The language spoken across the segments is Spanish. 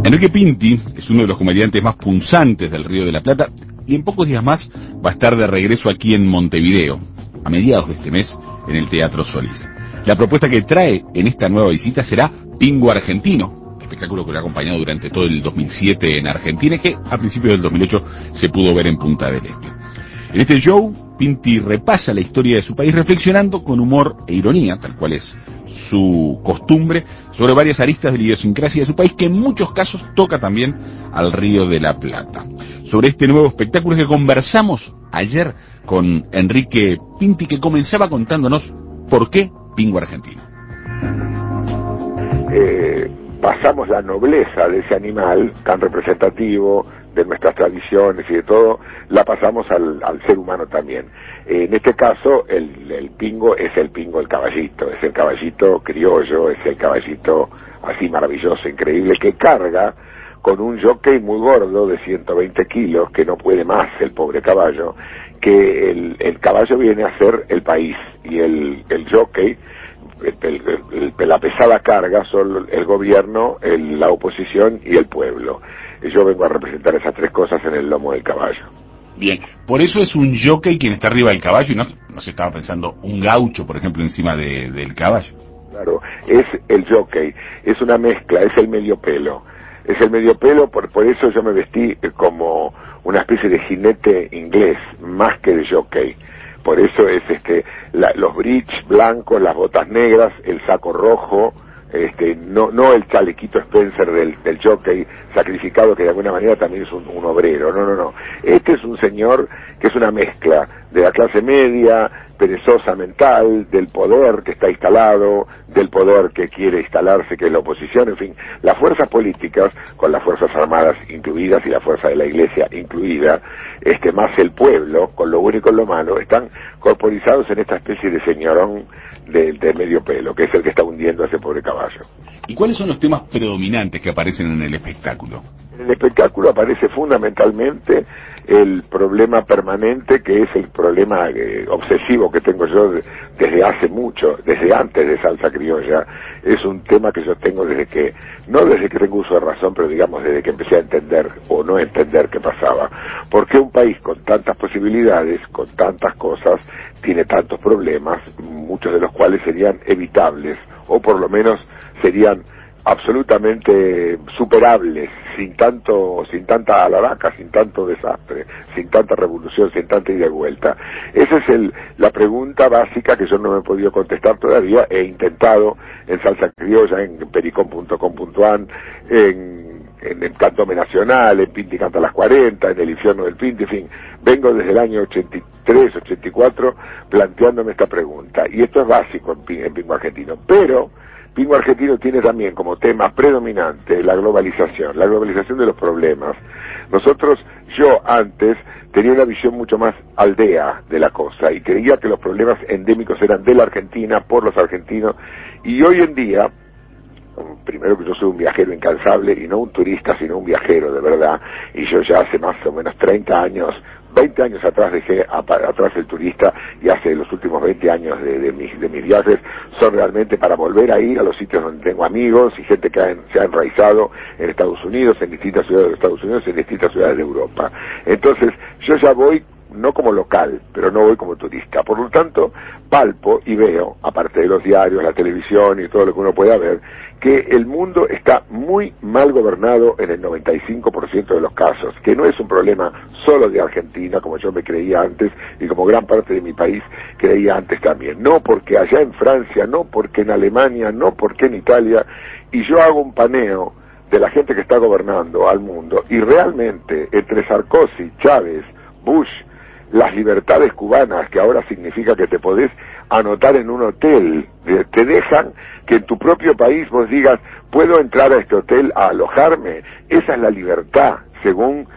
Enrique Pinti es uno de los comediantes más punzantes del Río de la Plata y en pocos días más va a estar de regreso aquí en Montevideo, a mediados de este mes, en el Teatro Solís. La propuesta que trae en esta nueva visita será Pingo Argentino, espectáculo que lo ha acompañado durante todo el 2007 en Argentina y que a principios del 2008 se pudo ver en Punta del Este. En este show, Pinti repasa la historia de su país reflexionando con humor e ironía, tal cual es su costumbre, sobre varias aristas de la idiosincrasia de su país, que en muchos casos toca también al Río de la Plata. Sobre este nuevo espectáculo que conversamos ayer con Enrique Pinti, que comenzaba contándonos por qué Pingo Argentino. Pasamos la nobleza de ese animal tan representativo de nuestras tradiciones y de todo, la pasamos al ser humano también. En este caso, el pingo es el pingo, el caballito, es el caballito criollo, es el caballito así maravilloso, increíble, que carga con un jockey muy gordo de 120 kilos, que no puede más el pobre caballo, que el caballo viene a ser el país, y el jockey, la pesada carga son el gobierno, la oposición y el pueblo. Yo vengo a representar esas tres cosas en el lomo del caballo. Bien, por eso es un jockey quien está arriba del caballo y no se estaba pensando un gaucho, por ejemplo, encima del caballo. Claro, es el jockey, es una mezcla, es el medio pelo. Es el medio pelo, por eso yo me vestí como una especie de jinete inglés, más que de jockey. Por eso es los bridge blancos, las botas negras, el saco rojo, no el chalequito Spencer del jockey sacrificado, que de alguna manera también es un obrero. No. Este es un señor que es una mezcla de la clase media, perezosa mental, del poder que está instalado, del poder que quiere instalarse, que es la oposición, en fin, las fuerzas políticas, con las fuerzas armadas incluidas y la fuerza de la iglesia incluida, más el pueblo, con lo bueno y con lo malo, están corporizados en esta especie de señorón de medio pelo, que es el que está hundiendo a ese pobre caballo. ¿Y cuáles son los temas predominantes que aparecen en el espectáculo? En el espectáculo aparece fundamentalmente el problema permanente, que es el problema obsesivo que tengo yo desde hace mucho, desde antes de Salsa Criolla. Es un tema que yo tengo no desde que tengo uso de razón, pero digamos desde que empecé a entender o no entender qué pasaba. ¿Por qué un país con tantas posibilidades, con tantas cosas, tiene tantos problemas, muchos de los cuales serían evitables, o por lo menos serían absolutamente superables, sin tanta alaraca, sin tanto desastre, sin tanta revolución, sin tanta ida y vuelta? Esa es la pregunta básica que yo no me he podido contestar todavía. He intentado en Salsa Criolla, en pericom.com.an, en el Cantome Nacional, en Pinti Canta las 40, en El Infierno del Pinti, en fin, vengo desde el año 83, 84 planteándome esta pregunta, y esto es básico en Pingo Argentino, pero Pingo Argentino tiene también como tema predominante la globalización de los problemas. Yo antes tenía una visión mucho más aldea de la cosa, y creía que los problemas endémicos eran de la Argentina, por los argentinos, y hoy en día, primero que yo soy un viajero incansable, y no un turista, sino un viajero de verdad, y yo ya hace más o menos 30 años, 20 años atrás dejé atrás el turista, y hace los últimos 20 años de mis viajes son realmente para volver a ir a los sitios donde tengo amigos y gente que se ha enraizado en Estados Unidos, en distintas ciudades de Estados Unidos, en distintas ciudades de Europa. Entonces, yo ya voy no como local, pero no voy como turista. Por lo tanto, palpo y veo, aparte de los diarios, la televisión y todo lo que uno pueda ver, que el mundo está muy mal gobernado en el 95% de los casos, que no es un problema solo de Argentina, como yo me creía antes, y como gran parte de mi país creía antes también. No porque allá en Francia, no porque en Alemania, no porque en Italia, y yo hago un paneo de la gente que está gobernando al mundo, y realmente entre Sarkozy, Chávez, Bush, las libertades cubanas, que ahora significa que te podés anotar en un hotel, te dejan que en tu propio país vos digas, puedo entrar a este hotel a alojarme. Esa es la libertad, según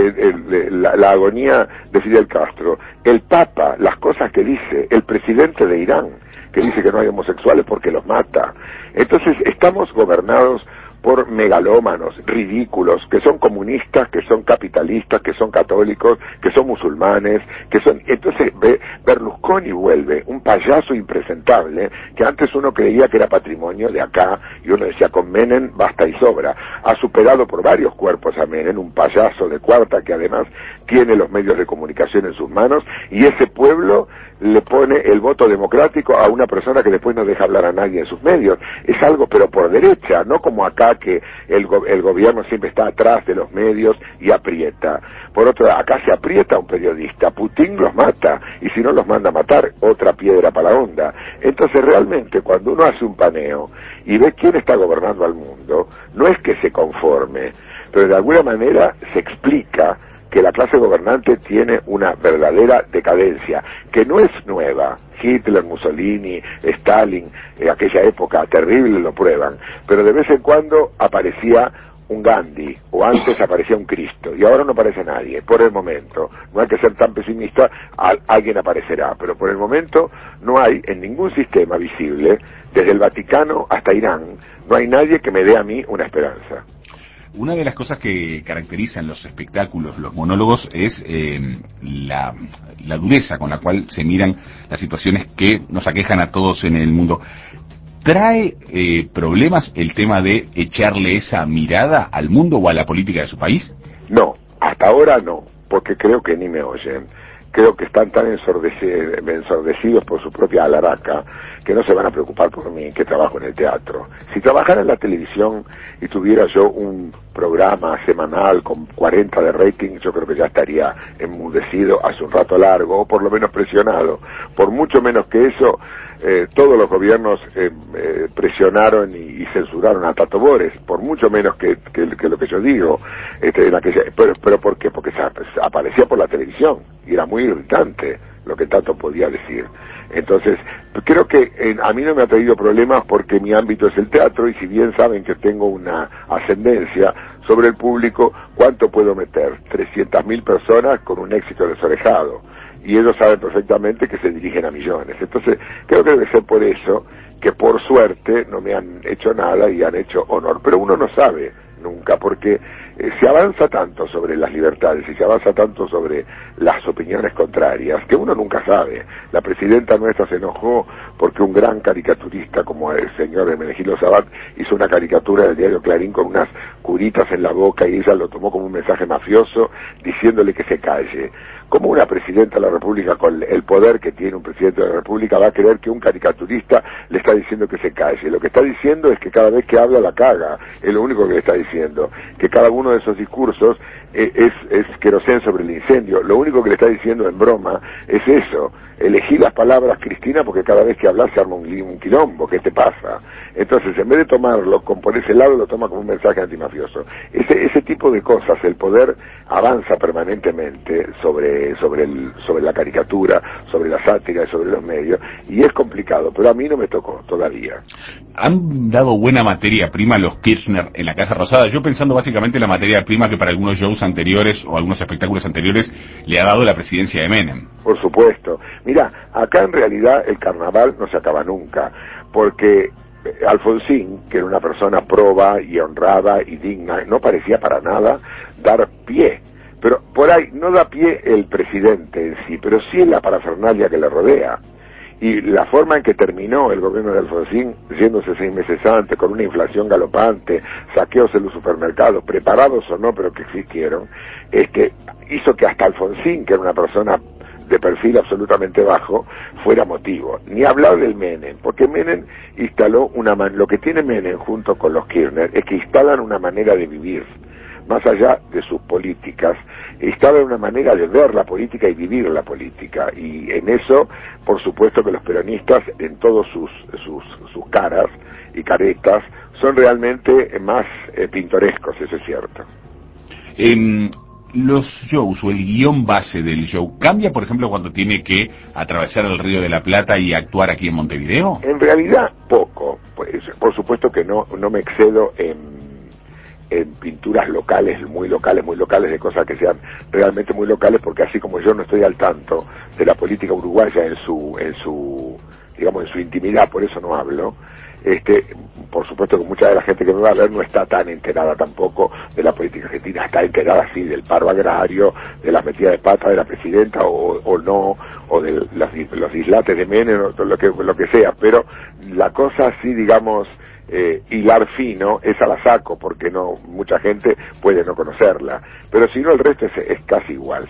la agonía de Fidel Castro. El Papa, las cosas que dice, el presidente de Irán, que dice que no hay homosexuales porque los mata. Entonces estamos gobernados por megalómanos, ridículos, que son comunistas, que son capitalistas, que son católicos, que son musulmanes, que son... Entonces Berlusconi Berlusconi vuelve un payaso impresentable, que antes uno creía que era patrimonio de acá, y uno decía con Menem basta y sobra. Ha superado por varios cuerpos a Menem, un payaso de cuarta que además tiene los medios de comunicación en sus manos, y ese pueblo le pone el voto democrático a una persona que después no deja hablar a nadie en sus medios. Es algo, pero por derecha, no como acá que el gobierno siempre está atrás de los medios y aprieta. Por otro lado, acá se aprieta a un periodista, Putin los mata, y si no los manda a matar, otra piedra para la onda. Entonces realmente cuando uno hace un paneo y ve quién está gobernando al mundo, no es que se conforme, pero de alguna manera se explica que la clase gobernante tiene una verdadera decadencia, que no es nueva. Hitler, Mussolini, Stalin, aquella época terrible lo prueban, pero de vez en cuando aparecía un Gandhi, o antes aparecía un Cristo, y ahora no aparece nadie, por el momento. No hay que ser tan pesimista, alguien aparecerá, pero por el momento no hay en ningún sistema visible, desde el Vaticano hasta Irán, no hay nadie que me dé a mí una esperanza. Una de las cosas que caracterizan los espectáculos, los monólogos, es la dureza con la cual se miran las situaciones que nos aquejan a todos en el mundo. ¿Trae problemas el tema de echarle esa mirada al mundo o a la política de su país? No, hasta ahora no, porque creo que ni me oyen. Creo que están tan ensordecidos por su propia alaraca que no se van a preocupar por mí, que trabajo en el teatro. Si trabajara en la televisión y tuviera yo un programa semanal con 40 de rating, yo creo que ya estaría enmudecido hace un rato largo, o por lo menos presionado. Por mucho menos que eso, todos los gobiernos presionaron y censuraron a Tato Bores, por mucho menos que lo que yo digo. Pero ¿por qué? Porque aparecía por la televisión y era muy irritante lo que Tato podía decir. Entonces, creo que a mí no me ha traído problemas porque mi ámbito es el teatro, y si bien saben que tengo una ascendencia sobre el público, ¿cuánto puedo meter? 300.000 personas con un éxito desorejado, y ellos saben perfectamente que se dirigen a millones. Entonces, creo que debe ser por eso que por suerte no me han hecho nada y han hecho honor, pero uno no sabe nunca, porque se avanza tanto sobre las libertades y se avanza tanto sobre las opiniones contrarias que uno nunca sabe. La presidenta nuestra se enojó porque un gran caricaturista como el señor Hermenegildo Sabat hizo una caricatura del diario Clarín con unas curitas en la boca, y ella lo tomó como un mensaje mafioso diciéndole que se calle. ¿Cómo una presidenta de la República, con el poder que tiene un presidente de la República, va a creer que un caricaturista le está diciendo que se calle? Lo que está diciendo es que cada vez que habla la caga, es lo único que le está diciendo, que cada uno de esos discursos es querosén sobre el incendio. Lo único que le está diciendo en broma es eso: elegí las palabras, Cristina, porque cada vez que hablas se arma un quilombo. ¿Qué te pasa? Entonces, en vez de tomarlo por ese lado, lo toma como un mensaje antimafioso. Ese tipo de cosas, el poder avanza permanentemente sobre la caricatura, sobre la sátira y sobre los medios, y es complicado, pero a mí no me tocó todavía. Han dado buena materia prima los Kirchner en la Casa Rosada, yo pensando básicamente en la materia prima que para algunos shows anteriores o algunos espectáculos anteriores le ha dado la presidencia de Menem. Por supuesto. Mira, acá en realidad el carnaval no se acaba nunca, porque Alfonsín, que era una persona proba y honrada y digna, no parecía para nada dar pie. Pero por ahí no da pie el presidente en sí, pero sí en la parafernalia que le rodea. Y la forma en que terminó el gobierno de Alfonsín, yéndose 6 meses antes, con una inflación galopante, saqueos en los supermercados, preparados o no, pero que existieron, hizo que hasta Alfonsín, que era una persona de perfil absolutamente bajo, fuera motivo. Ni hablar del Menem, porque Menem instaló lo que tiene Menem junto con los Kirchner es que instalan una manera de vivir, más allá de sus políticas, instalan una manera de ver la política y vivir la política, y en eso, por supuesto que los peronistas, en todos sus caras y caretas, son realmente más pintorescos, eso es cierto. Los shows o el guión base del show cambia, por ejemplo, cuando tiene que atravesar el Río de la Plata y actuar aquí en Montevideo. En realidad poco, pues, por supuesto que no me excedo en pinturas locales, muy locales, de cosas que sean realmente muy locales, porque así como yo no estoy al tanto de la política uruguaya en su digamos, en su intimidad, por eso no hablo. Por supuesto que mucha de la gente que me va a ver no está tan enterada tampoco de la política argentina, está enterada sí del paro agrario, de la metida de pata de la presidenta o no, o de los dislates de Menem, o lo que sea, pero la cosa así, digamos, hilar fino, esa la saco porque no mucha gente puede no conocerla, pero si no el resto es casi igual.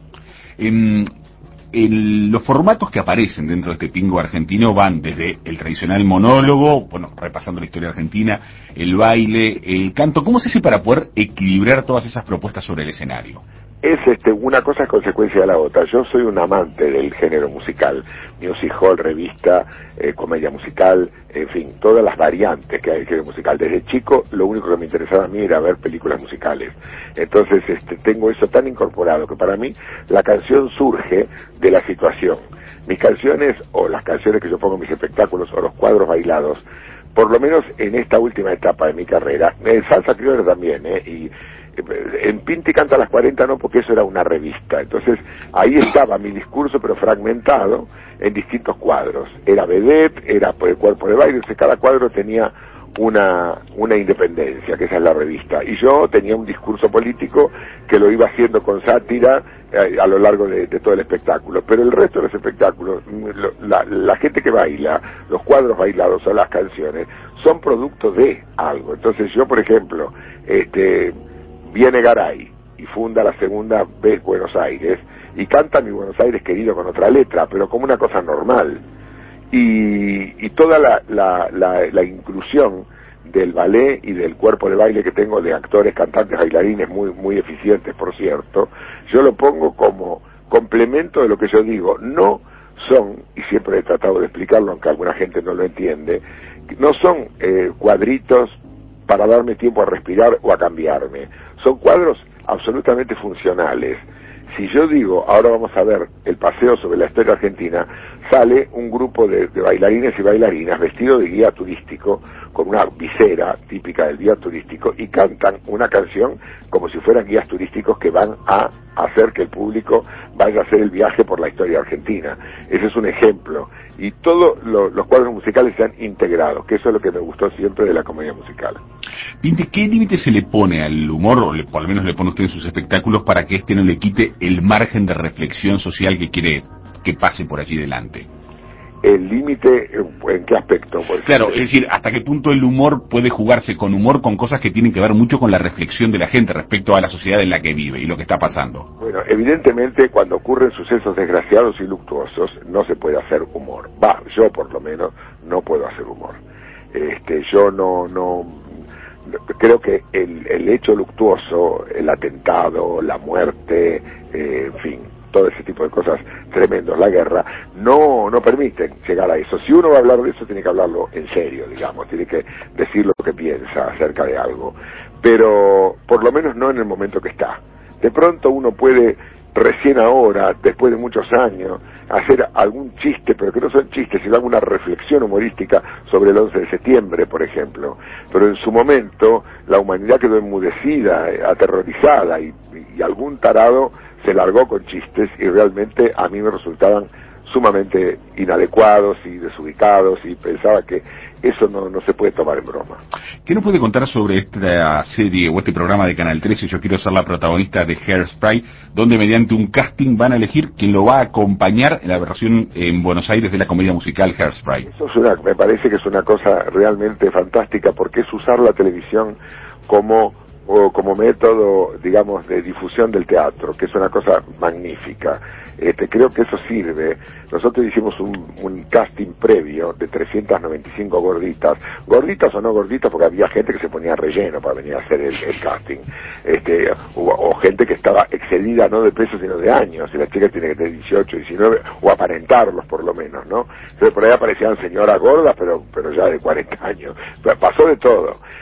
Los formatos que aparecen dentro de este Pingo argentino van desde el tradicional monólogo, bueno, repasando la historia argentina, el baile, el canto. ¿Cómo se hace para poder equilibrar todas esas propuestas sobre el escenario? Es una cosa es consecuencia de la otra. Yo soy un amante del género musical, music hall, revista, comedia musical, en fin, todas las variantes que hay del género musical. Desde chico lo único que me interesaba a mí era ver películas musicales. Entonces tengo eso tan incorporado que para mí la canción surge de la situación. Mis canciones o las canciones que yo pongo en mis espectáculos o los cuadros bailados, por lo menos en esta última etapa de mi carrera, salsa criolla también, y en Pinti canta a las 40 no, porque eso era una revista. Entonces ahí estaba mi discurso, pero fragmentado en distintos cuadros. Era vedette, era por el cuerpo de baile, entonces cada cuadro tenía una independencia, que esa es la revista. Y yo tenía un discurso político que lo iba haciendo con sátira a lo largo de todo el espectáculo. Pero el resto de los espectáculos, la gente que baila, los cuadros bailados o las canciones, son producto de algo. Entonces yo, por ejemplo, viene Garay y funda la segunda vez Buenos Aires y canta Mi Buenos Aires querido con otra letra, pero como una cosa normal. Y toda la inclusión del ballet y del cuerpo de baile que tengo de actores, cantantes, bailarines muy muy eficientes, por cierto, yo lo pongo como complemento de lo que yo digo. No son, y siempre he tratado de explicarlo aunque alguna gente no lo entiende, no son cuadritos para darme tiempo a respirar o a cambiarme. Son cuadros absolutamente funcionales. Si yo digo, ahora vamos a ver el paseo sobre la historia argentina, sale un grupo de bailarines y bailarinas vestidos de guía turístico, con una visera típica del guía turístico, y cantan una canción como si fueran guías turísticos que van a hacer que el público vaya a hacer el viaje por la historia argentina. Ese es un ejemplo. Y todos los cuadros musicales se han integrado, que eso es lo que me gustó siempre de la comedia musical. Pinti, ¿qué límite se le pone al humor, o por lo menos le pone usted en sus espectáculos, para que no le quite el margen de reflexión social que quiere que pase por allí delante? ¿El límite en qué aspecto? Claro, es decir, ¿hasta qué punto el humor puede jugarse con humor con cosas que tienen que ver mucho con la reflexión de la gente respecto a la sociedad en la que vive y lo que está pasando? Bueno, evidentemente cuando ocurren sucesos desgraciados y luctuosos no se puede hacer humor. Yo por lo menos no puedo hacer humor. Yo no creo que el hecho luctuoso, el atentado, la muerte, en fin, todo ese tipo de cosas tremendos, la guerra, no permiten llegar a eso. Si uno va a hablar de eso, tiene que hablarlo en serio, digamos, tiene que decir lo que piensa acerca de algo, pero por lo menos no en el momento que está. De pronto uno puede, recién ahora, después de muchos años, hacer algún chiste, pero que no son chistes, sino alguna reflexión humorística sobre el 11 de septiembre, por ejemplo. Pero en su momento, la humanidad quedó enmudecida, aterrorizada, y algún tarado se largó con chistes y realmente a mí me resultaban sumamente inadecuados y desubicados, y pensaba que eso no se puede tomar en broma. ¿Qué nos puede contar sobre esta serie o este programa de Canal 13, Yo quiero ser la protagonista de Hairspray, donde mediante un casting van a elegir quién lo va a acompañar en la versión en Buenos Aires de la comedia musical Hairspray? Eso me parece que es una cosa realmente fantástica, porque es usar la televisión como método, digamos, de difusión del teatro, que es una cosa magnífica. Creo que eso sirve. Nosotros hicimos un casting previo de 395 gorditas o no gorditas, porque había gente que se ponía relleno para venir a hacer el casting, o gente que estaba excedida no de peso sino de años, y la chica tiene que tener 18, 19, o aparentarlos por lo menos, ¿no? Entonces por ahí aparecían señoras gordas, pero ya de 40 años, pasó de todo.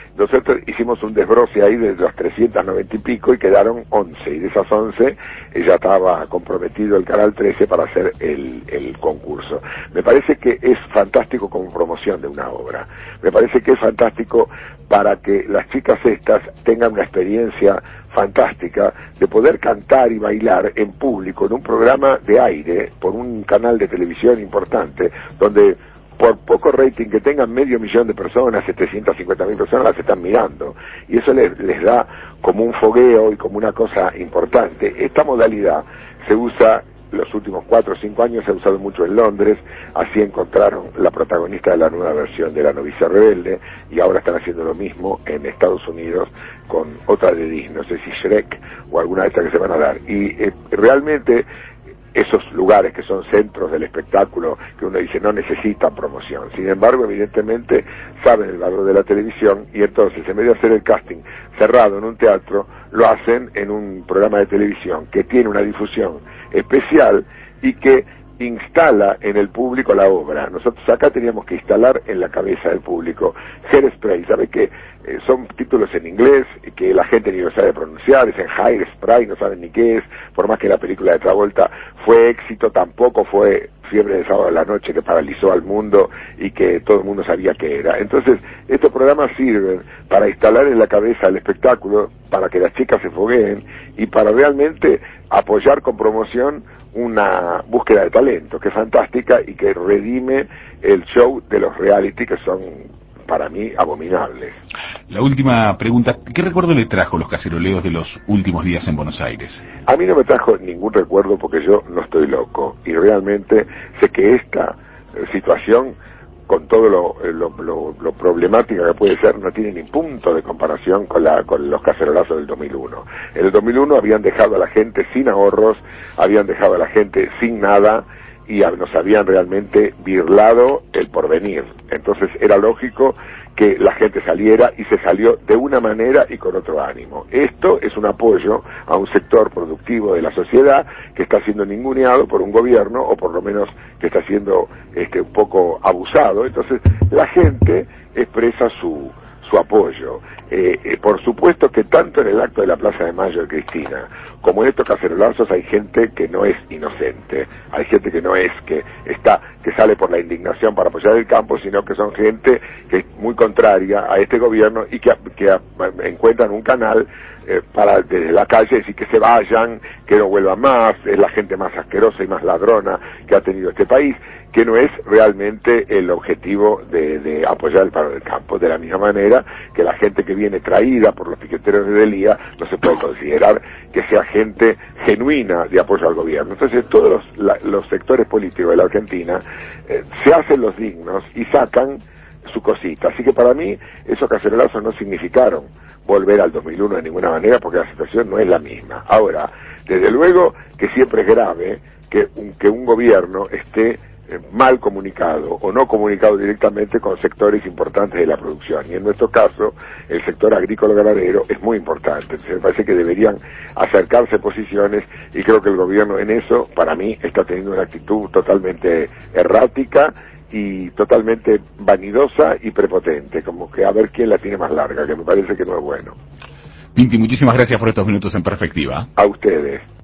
Nosotros hicimos un desbroce ahí de las 390 y pico y quedaron 11, y de esas 11 ya estaba comprometido el Canal 13 para hacer el concurso. Me parece que es fantástico como promoción de una obra, me parece que es fantástico para que las chicas estas tengan una experiencia fantástica de poder cantar y bailar en público en un programa de aire por un canal de televisión importante, donde por poco rating que tengan 500.000 de personas, 750.000 personas las están mirando, y eso les da como un fogueo y como una cosa importante. Esta modalidad se usa los últimos 4 o 5 años, se ha usado mucho en Londres, así encontraron la protagonista de la nueva versión de La novicia rebelde, y ahora están haciendo lo mismo en Estados Unidos con otra de Disney, no sé si Shrek o alguna de estas que se van a dar, y realmente esos lugares que son centros del espectáculo, que uno dice no necesitan promoción, sin embargo evidentemente saben el valor de la televisión, y entonces en vez de hacer el casting cerrado en un teatro, lo hacen en un programa de televisión que tiene una difusión especial y que instala en el público la obra. Nosotros acá teníamos que instalar en la cabeza del público Hairspray, ¿sabe qué? Son títulos en inglés que la gente ni lo sabe pronunciar, es en Hairspray, no saben ni qué es, por más que la película de Travolta fue éxito, tampoco fue Fiebre de sábado a la noche que paralizó al mundo y que todo el mundo sabía qué era. Entonces, estos programas sirven para instalar en la cabeza el espectáculo, para que las chicas se fogueen y para realmente apoyar con promoción una búsqueda de talento que es fantástica y que redime el show de los reality, que son para mí abominables. La última pregunta, ¿qué recuerdo le trajo los caceroleos de los últimos días en Buenos Aires? A mí no me trajo ningún recuerdo porque yo no estoy loco y realmente sé que esta situación, con todo lo problemática que puede ser, no tiene ni punto de comparación con los cacerolazos del 2001. En el 2001 habían dejado a la gente sin ahorros, habían dejado a la gente sin nada y nos habían realmente birlado el porvenir. Entonces era lógico que la gente saliera, y se salió de una manera y con otro ánimo. Esto es un apoyo a un sector productivo de la sociedad que está siendo ninguneado por un gobierno, o por lo menos que está siendo un poco abusado. Entonces la gente expresa su apoyo. Por supuesto que tanto en el acto de la Plaza de Mayo de Cristina como en estos cacerolazos hay gente que no es inocente, hay gente que no es que sale por la indignación para apoyar el campo, sino que son gente que es muy contraria a este gobierno y que encuentran un canal para desde la calle decir que se vayan, que no vuelvan más, es la gente más asquerosa y más ladrona que ha tenido este país, que no es realmente el objetivo de apoyar el paro del campo. De la misma manera que la gente que viene traída por los piqueteros de Delía no se puede considerar que sea gente genuina de apoyo al gobierno. Entonces todos los sectores políticos de la Argentina se hacen los dignos y sacan su cosita. Así que para mí esos cacerolazos no significaron volver al 2001 de ninguna manera, porque la situación no es la misma. Ahora, desde luego que siempre es grave que un gobierno esté mal comunicado o no comunicado directamente con sectores importantes de la producción, y en nuestro caso el sector agrícola ganadero es muy importante. Entonces me parece que deberían acercarse posiciones, y creo que el gobierno en eso, para mí, está teniendo una actitud totalmente errática y totalmente vanidosa y prepotente, como que a ver quién la tiene más larga, que me parece que no es bueno. Pinti, muchísimas gracias por estos minutos en perspectiva. A ustedes.